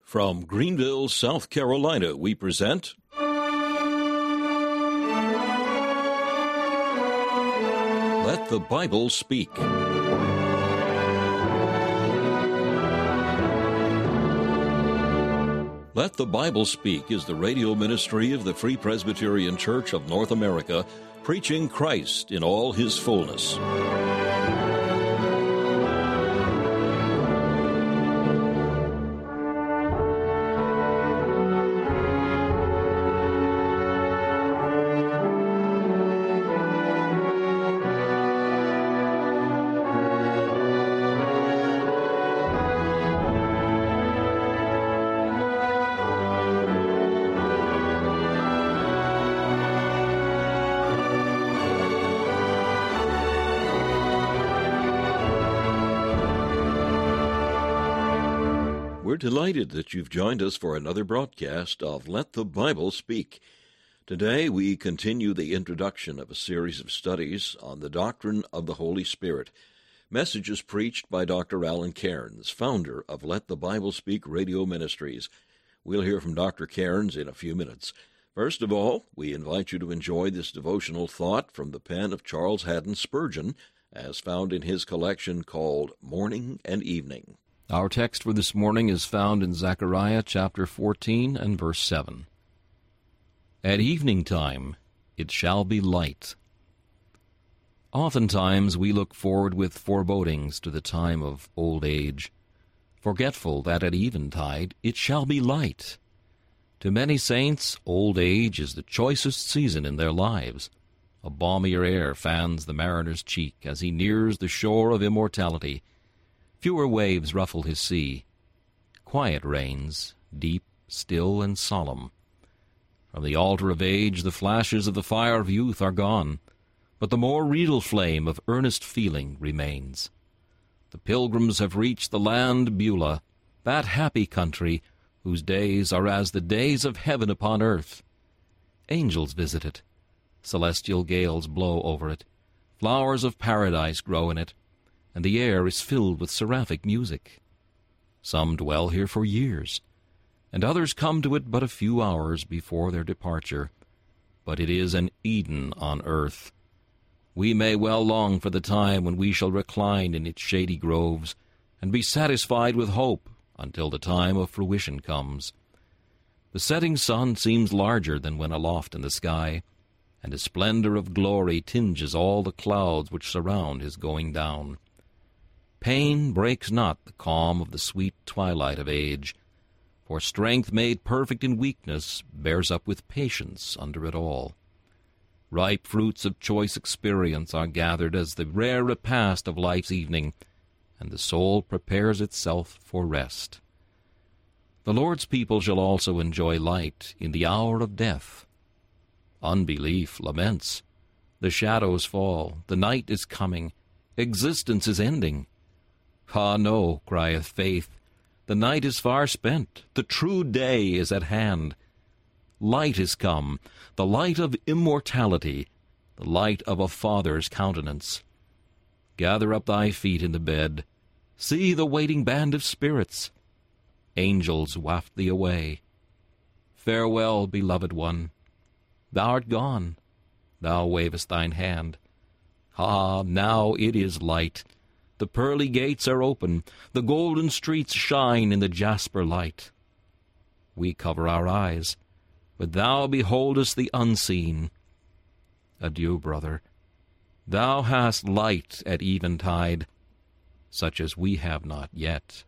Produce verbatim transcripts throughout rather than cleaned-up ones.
From Greenville, South Carolina, we present Let the Bible Speak. Let the Bible Speak is the radio ministry of the Free Presbyterian Church of North America, preaching Christ in all his fullness. We're delighted that you've joined us for another broadcast of Let the Bible Speak. Today we continue the introduction of a series of studies on the doctrine of the Holy Spirit. Messages preached by Doctor Alan Cairns, founder of Let the Bible Speak Radio Ministries. We'll hear from Doctor Cairns in a few minutes. First of all, we invite you to enjoy this devotional thought from the pen of Charles Haddon Spurgeon, as found in his collection called Morning and Evening. Our text for this morning is found in Zechariah chapter fourteen and verse seven. At evening time it shall be light. Oftentimes we look forward with forebodings to the time of old age, forgetful that at eventide it shall be light. To many saints, old age is the choicest season in their lives. A balmier air fans the mariner's cheek as he nears the shore of immortality. Fewer waves ruffle his sea. Quiet reigns, deep, still, and solemn. From the altar of age the flashes of the fire of youth are gone, but the more real flame of earnest feeling remains. The pilgrims have reached the land Beulah, that happy country whose days are as the days of heaven upon earth. Angels visit it. Celestial gales blow over it. Flowers of paradise grow in it, and the air is filled with seraphic music. Some dwell here for years, and others come to it but a few hours before their departure. But it is an Eden on earth. We may well long for the time when we shall recline in its shady groves and be satisfied with hope until the time of fruition comes. The setting sun seems larger than when aloft in the sky, and a splendor of glory tinges all the clouds which surround his going down. Pain breaks not the calm of the sweet twilight of age, for strength made perfect in weakness bears up with patience under it all. Ripe fruits of choice experience are gathered as the rare repast of life's evening, and the soul prepares itself for rest. The Lord's people shall also enjoy light in the hour of death. Unbelief laments. The shadows fall, the night is coming, existence is ending. Ah, no, crieth faith, the night is far spent, the true day is at hand. Light is come, the light of immortality, the light of a Father's countenance. Gather up thy feet in the bed, see the waiting band of spirits. Angels waft thee away. Farewell, beloved one. Thou art gone, thou wavest thine hand. Ah, now it is light. The pearly gates are open, the golden streets shine in the jasper light. We cover our eyes, but thou beholdest the unseen. Adieu, brother. Thou hast light at eventide, such as we have not yet.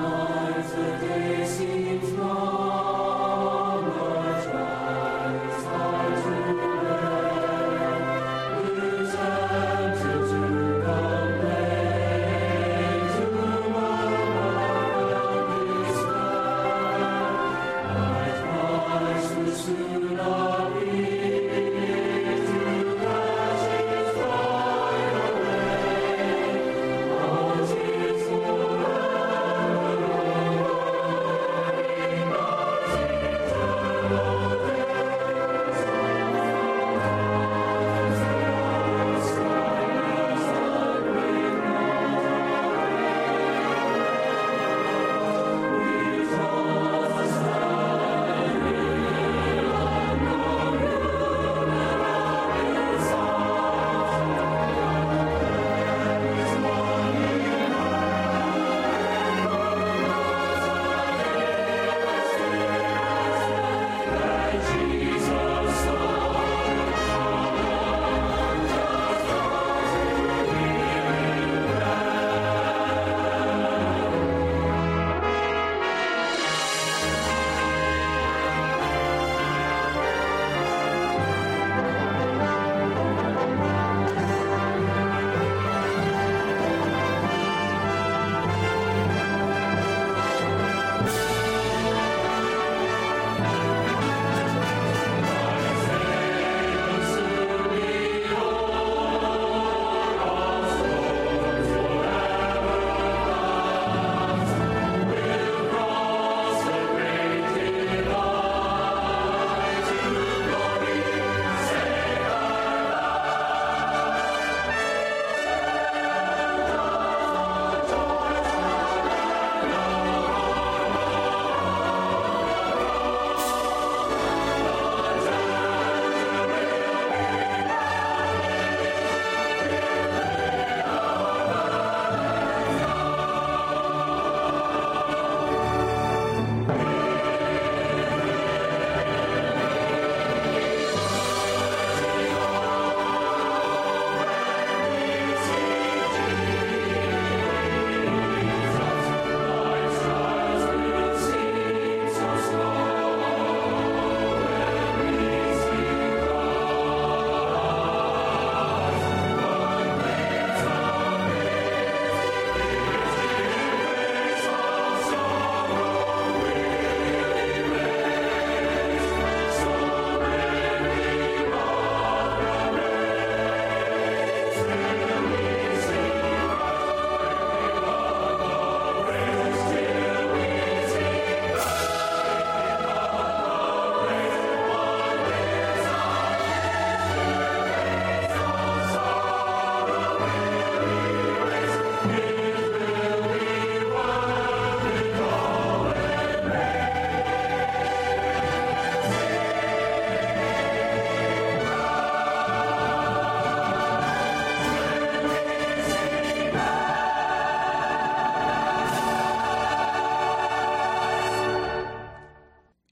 Times the day seems long, but rise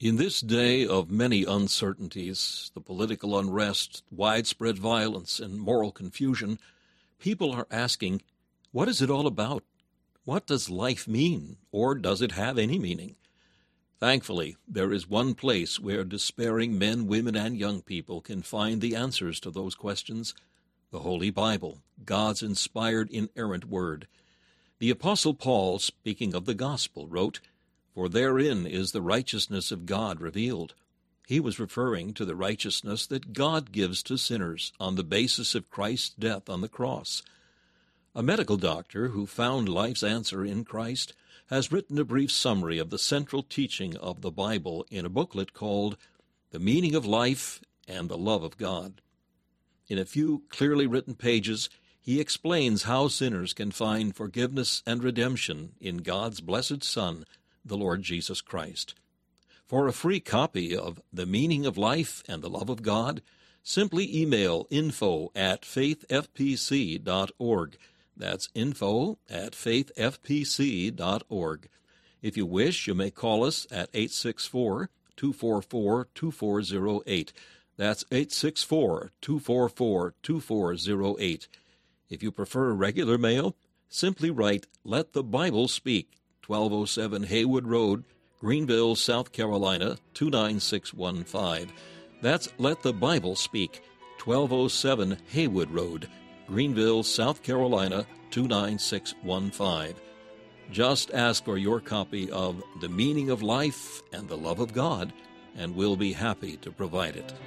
In this day of many uncertainties, the political unrest, widespread violence, and moral confusion, people are asking, what is it all about? What does life mean, or does it have any meaning? Thankfully, there is one place where despairing men, women, and young people can find the answers to those questions: the Holy Bible, God's inspired, inerrant Word. The Apostle Paul, speaking of the Gospel, wrote, "For therein is the righteousness of God revealed." He was referring to the righteousness that God gives to sinners on the basis of Christ's death on the cross. A medical doctor who found life's answer in Christ has written a brief summary of the central teaching of the Bible in a booklet called The Meaning of Life and the Love of God. In a few clearly written pages, he explains how sinners can find forgiveness and redemption in God's blessed Son, the Lord Jesus Christ. For a free copy of The Meaning of Life and the Love of God, simply email info at faith f p c dot org. That's info at faith f p c dot org. If you wish, you may call us at eight six four, two four four, two four zero eight. That's eight six four, two four four, two four zero eight. If you prefer regular mail, simply write Let the Bible Speak, twelve oh seven Haywood Road, Greenville, South Carolina, two nine six one five. That's Let the Bible Speak, twelve oh seven Haywood Road, Greenville, South Carolina, two nine six one five. Just ask for your copy of The Meaning of Life and the Love of God, and we'll be happy to provide it.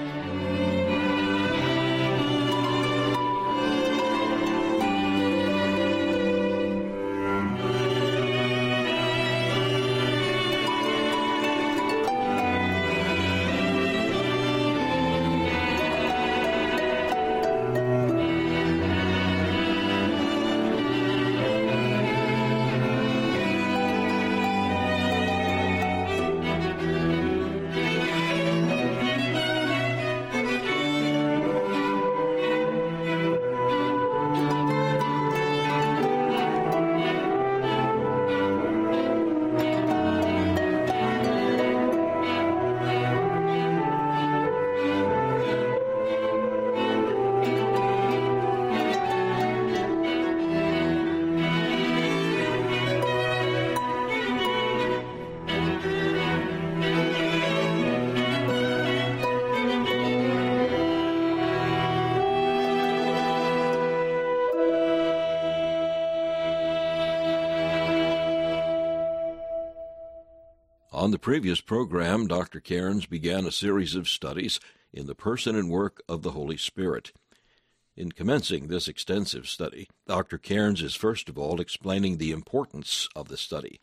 On the previous program, Doctor Cairns began a series of studies in the person and work of the Holy Spirit. In commencing this extensive study, Doctor Cairns is first of all explaining the importance of the study.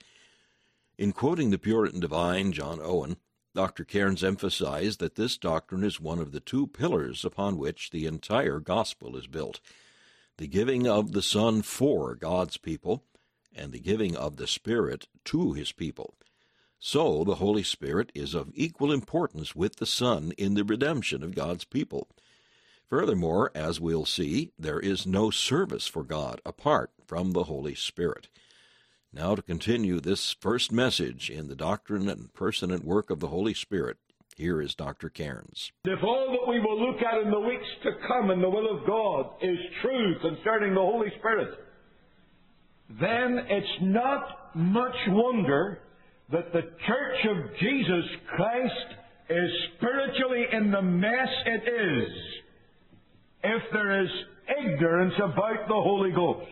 In quoting the Puritan divine John Owen, Doctor Cairns emphasized that this doctrine is one of the two pillars upon which the entire gospel is built: the giving of the Son for God's people, and the giving of the Spirit to his people. So the Holy Spirit is of equal importance with the Son in the redemption of God's people. Furthermore, as we'll see, there is no service for God apart from the Holy Spirit. Now to continue this first message in the doctrine and person and work of the Holy Spirit, here is Doctor Cairns. If all that we will look at in the weeks to come in the will of God is true concerning the Holy Spirit, then it's not much wonder that the Church of Jesus Christ is spiritually in the mess it is if there is ignorance about the Holy Ghost.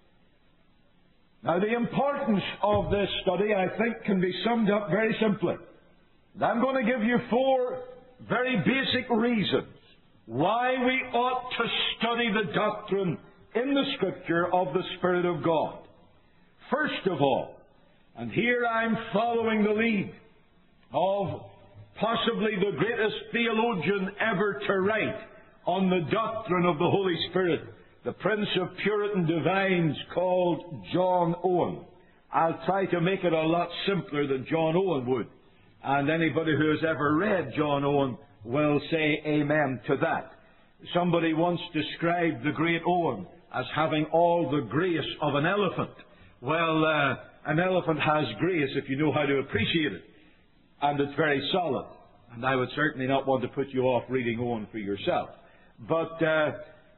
Now, the importance of this study, I think, can be summed up very simply. I'm going to give you four very basic reasons why we ought to study the doctrine in the Scripture of the Spirit of God. First of all, and here I'm following the lead of possibly the greatest theologian ever to write on the doctrine of the Holy Spirit, the Prince of Puritan Divines called John Owen. I'll try to make it a lot simpler than John Owen would. And anybody who has ever read John Owen will say amen to that. Somebody once described the great Owen as having all the grace of an elephant. Well, uh, an elephant has grace if you know how to appreciate it. and it's very solid. And I would certainly not want to put you off reading on for yourself. But uh,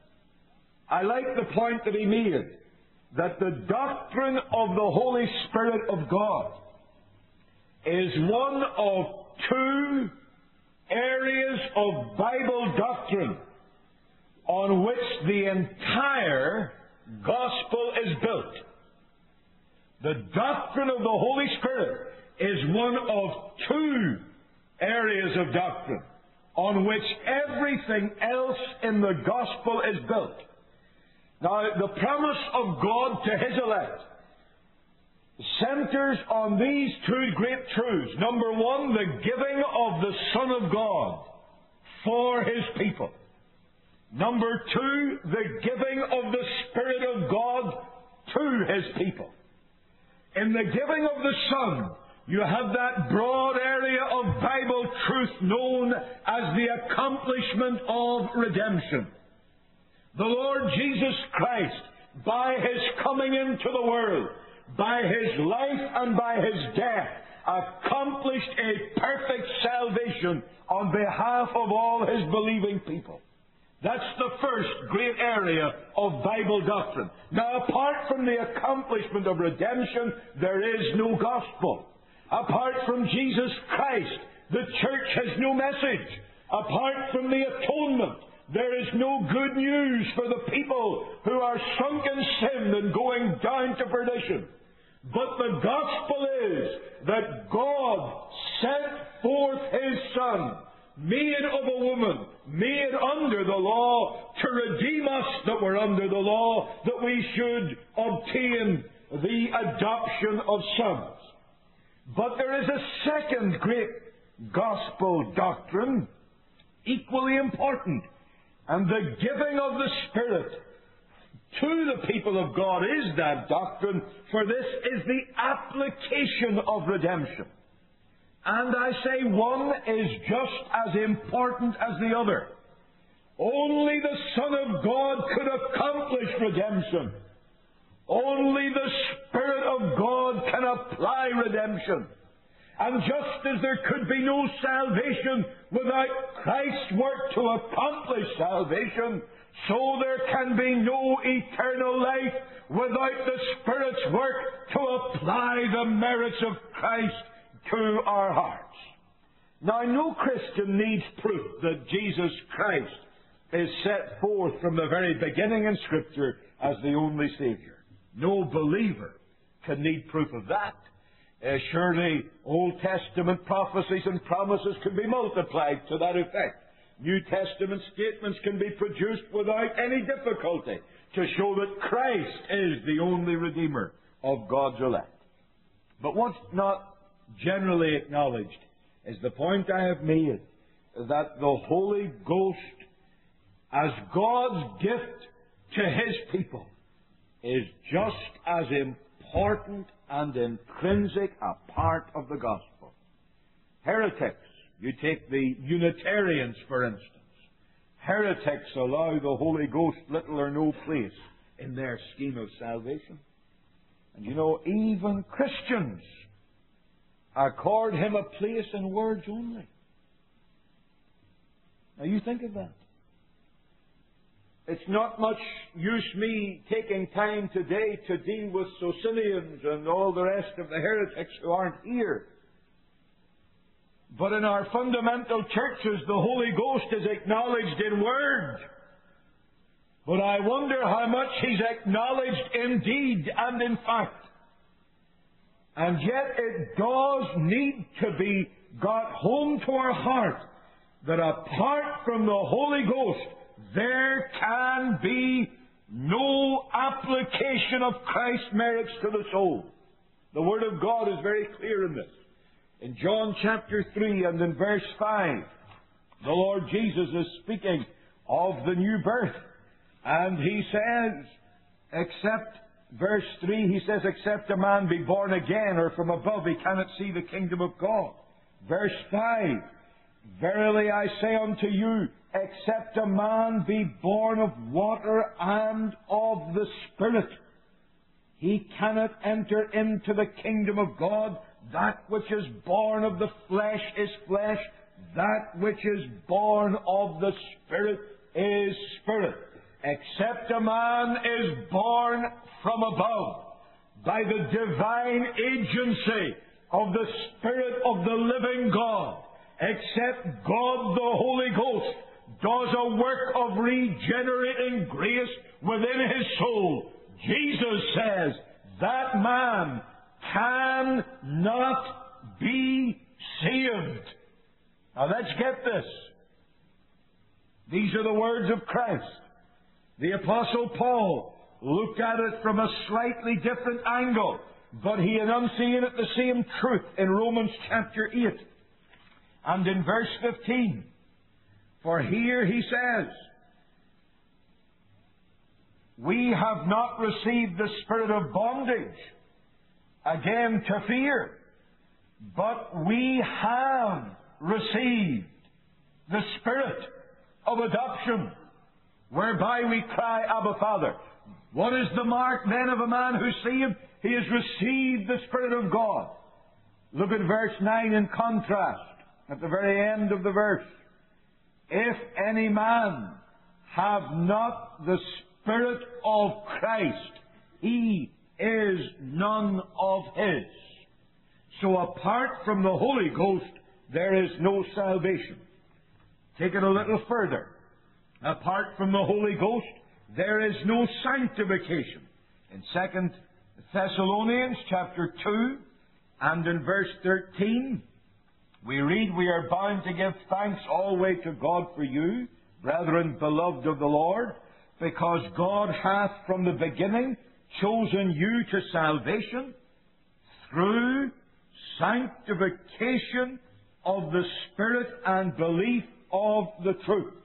I like the point that he made, that the doctrine of the Holy Spirit of God is one of two areas of Bible doctrine on which the entire gospel is built. The doctrine of the Holy Spirit is one of two areas of doctrine on which everything else in the gospel is built. Now, the promise of God to His elect centers on these two great truths. Number one, the giving of the Son of God for His people. Number two, the giving of the Spirit of God to His people. In the giving of the Son, you have that broad area of Bible truth known as the accomplishment of redemption. The Lord Jesus Christ, by His coming into the world, by His life and by His death, accomplished a perfect salvation on behalf of all His believing people. That's the first great area of Bible doctrine. Now, apart from the accomplishment of redemption, there is no gospel. Apart from Jesus Christ, the church has no message. Apart from the atonement, there is no good news for the people who are sunk in sin and going down to perdition. But the gospel is that God sent forth His Son, made of a woman, made under the law, to redeem us that were under the law, that we should obtain the adoption of sons. But there is a second great gospel doctrine, equally important, and the giving of the Spirit to the people of God is that doctrine, for this is the application of redemption. And I say one is just as important as the other. Only the Son of God could accomplish redemption. Only the Spirit of God can apply redemption. And just as there could be no salvation without Christ's work to accomplish salvation, so there can be no eternal life without the Spirit's work to apply the merits of Christ to our hearts. Now, no Christian needs proof that Jesus Christ is set forth from the very beginning in Scripture as the only Savior. No believer can need proof of that. Uh, surely Old Testament prophecies and promises can be multiplied to that effect. New Testament statements can be produced without any difficulty to show that Christ is the only Redeemer of God's elect. But what's not generally acknowledged is the point I have made, that the Holy Ghost, as God's gift to His people, is just as important and intrinsic a part of the gospel. Heretics, you take the Unitarians for instance. Heretics allow the Holy Ghost little or no place in their scheme of salvation. And you know, even Christians accord Him a place in words only. Now you think of that. It's not much use me taking time today to deal with Socinians and all the rest of the heretics who aren't here. But in our fundamental churches, the Holy Ghost is acknowledged in word. But I wonder how much He's acknowledged in deed and in fact. And yet it does need to be got home to our heart that apart from the Holy Ghost, there can be no application of Christ's merits to the soul. The Word of God is very clear in this. In John chapter three and in verse five, the Lord Jesus is speaking of the new birth. And He says, except, verse three, He says, except a man be born again or from above, he cannot see the kingdom of God. Verse five, verily I say unto you, except a man be born of water and of the Spirit, he cannot enter into the kingdom of God. That which is born of the flesh is flesh. That which is born of the Spirit is spirit. Except a man is born from above, by the divine agency of the Spirit of the living God, except God the Holy Ghost does a work of regenerating grace within his soul, Jesus says that man cannot be saved. Now let's get this. These are the words of Christ. The Apostle Paul looked at it from a slightly different angle, but he enunciated the same truth in Romans chapter eight and in verse fifteen. For here he says, we have not received the spirit of bondage, again to fear, but we have received the Spirit of adoption, whereby we cry, Abba, Father. What is the mark then of a man who's saved? He has received the Spirit of God. Look at verse nine in contrast, at the very end of the verse. If any man have not the Spirit of Christ, he is none of his. So apart from the Holy Ghost, there is no salvation. Take it a little further. Apart from the Holy Ghost, there is no sanctification. In Second Thessalonians chapter two and in verse thirteen, we read, we are bound to give thanks always to God for you, brethren beloved of the Lord, because God hath from the beginning chosen you to salvation through sanctification of the Spirit and belief of the truth.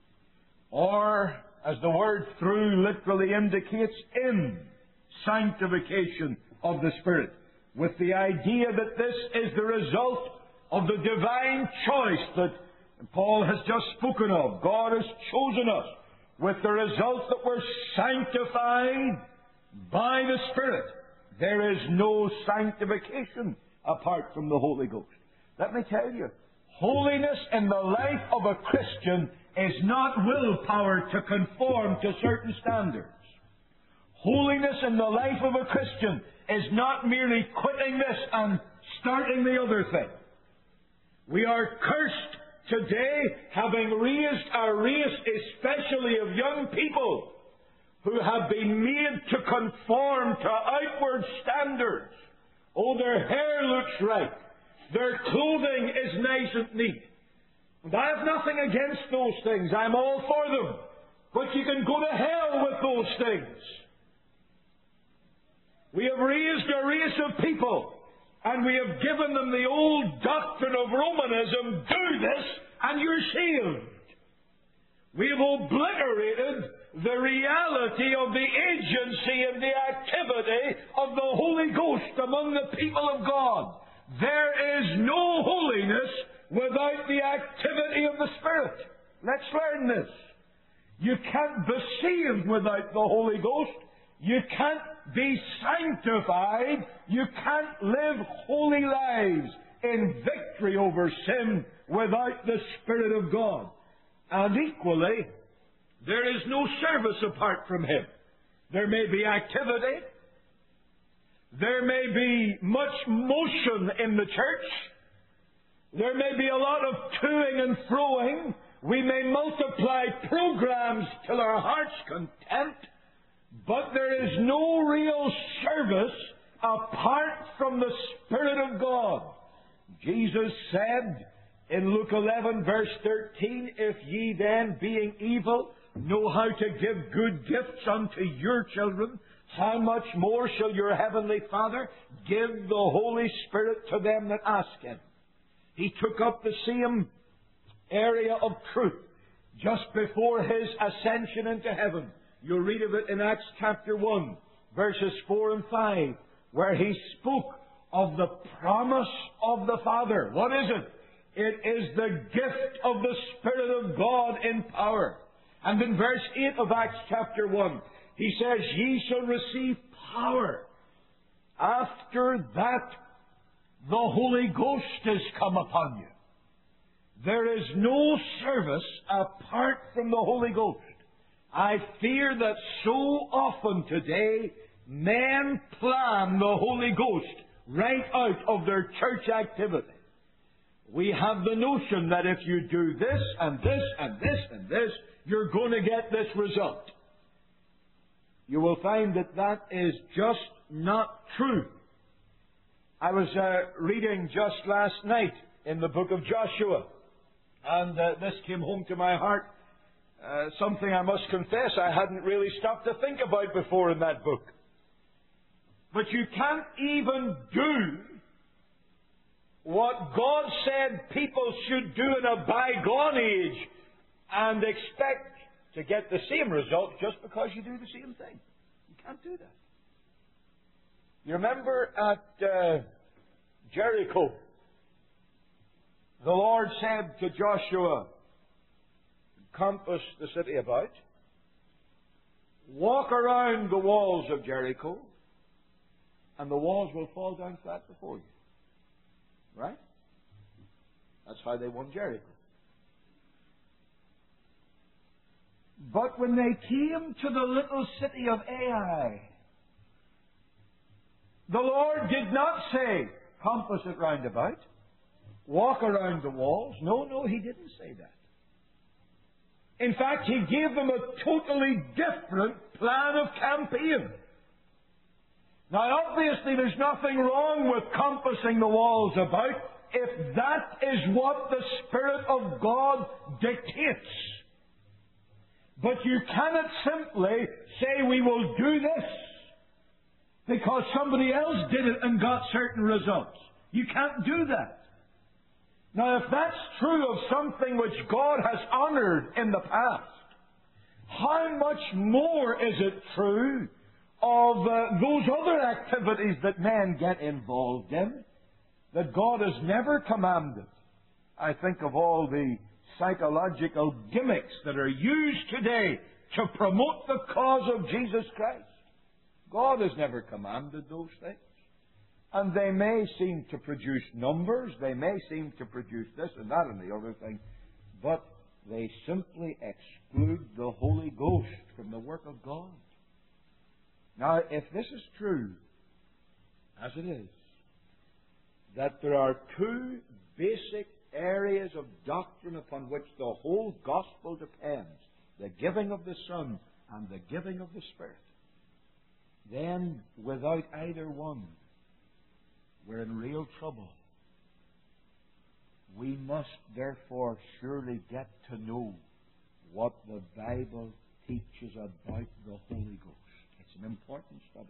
Or, as the word through literally indicates, in sanctification of the Spirit, with the idea that this is the result of the divine choice that Paul has just spoken of. God has chosen us with the result that we're sanctified by the Spirit. There is no sanctification apart from the Holy Ghost. Let me tell you, holiness in the life of a Christian is not willpower to conform to certain standards. Holiness in the life of a Christian is not merely quitting this and starting the other thing. We are cursed today, having raised a race, especially of young people, who have been made to conform to outward standards. Oh, their hair looks right. Their clothing is nice and neat. And I have nothing against those things. I'm all for them. But you can go to hell with those things. We have raised a race of people, and we have given them the old doctrine of Romanism, do this, and you're saved. We have obliterated the reality of the agency and the activity of the Holy Ghost among the people of God. There is no holiness without the activity of the Spirit. Let's learn this. You can't be saved without the Holy Ghost. You can't be sanctified. You can't live holy lives in victory over sin without the Spirit of God. And equally, there is no service apart from Him. There may be activity. There may be much motion in the church. There may be a lot of toing and froing. We may multiply programs till our heart's content. But there is no real service apart from the Spirit of God. Jesus said in Luke eleven, verse thirteen, if ye then, being evil, know how to give good gifts unto your children, how much more shall your heavenly Father give the Holy Spirit to them that ask Him? He took up the same area of truth just before His ascension into heaven. You'll read of it in Acts chapter one, verses four and five, where He spoke of the promise of the Father. What is it? It is the gift of the Spirit of God in power. And in verse eight of Acts chapter one, He says, ye shall receive power after that the Holy Ghost is come upon you. There is no service apart from the Holy Ghost. I fear that so often today men plan the Holy Ghost right out of their church activity. We have the notion that if you do this and this and this and this, you're going to get this result. You will find that that is just not true. I was uh, reading just last night in the book of Joshua, and uh, this came home to my heart. Uh, something I must confess I hadn't really stopped to think about before in that book. But you can't even do what God said people should do in a bygone age and expect to get the same result just because you do the same thing. You can't do that. You remember at uh, Jericho, the Lord said to Joshua, compass the city about, walk around the walls of Jericho, and the walls will fall down flat before you. Right? That's how they won Jericho. But when they came to the little city of Ai, the Lord did not say, compass it round about, walk around the walls. No, no, He didn't say that. In fact, He gave them a totally different plan of campaign. Now, obviously, there's nothing wrong with compassing the walls about if that is what the Spirit of God dictates. But you cannot simply say, we will do this because somebody else did it and got certain results. You can't do that. Now, if that's true of something which God has honored in the past, how much more is it true of uh, those other activities that men get involved in that God has never commanded? I think of all the psychological gimmicks that are used today to promote the cause of Jesus Christ. God has never commanded those things. And they may seem to produce numbers, they may seem to produce this and that and the other thing, but they simply exclude the Holy Ghost from the work of God. Now, if this is true, as it is, that there are two basic areas of doctrine upon which the whole gospel depends, the giving of the Son and the giving of the Spirit, then without either one, we're in real trouble. We must therefore surely get to know what the Bible teaches about the Holy Ghost. It's an important study.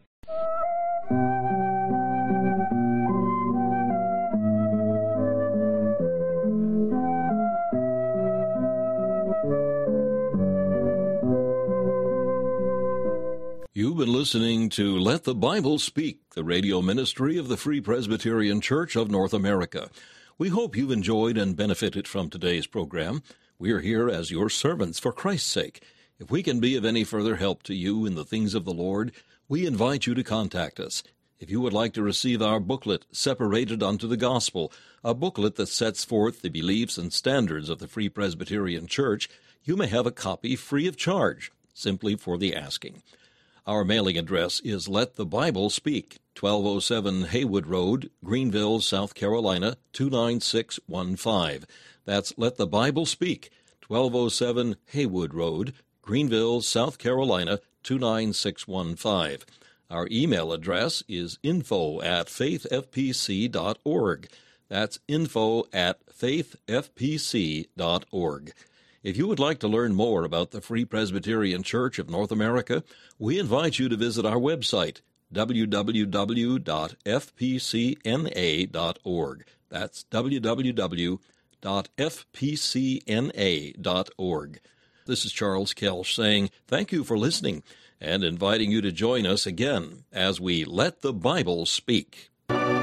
You've been listening to Let the Bible Speak, the radio ministry of the Free Presbyterian Church of North America. We hope you've enjoyed and benefited from today's program. We are here as your servants for Christ's sake. If we can be of any further help to you in the things of the Lord, we invite you to contact us. If you would like to receive our booklet, Separated Unto the Gospel, a booklet that sets forth the beliefs and standards of the Free Presbyterian Church, you may have a copy free of charge, simply for the asking. Our mailing address is Let the Bible Speak, twelve oh seven Haywood Road, Greenville, South Carolina, two nine six one five. That's Let the Bible Speak, twelve oh seven Haywood Road, Greenville, South Carolina, two nine six one five. Our email address is info at faith f p c dot org. That's info at faith f p c dot org. If you would like to learn more about the Free Presbyterian Church of North America, we invite you to visit our website, w w w dot f p c n a dot org. That's w w w dot f p c n a dot org. This is Charles Kelsch saying thank you for listening and inviting you to join us again as we Let the Bible Speak.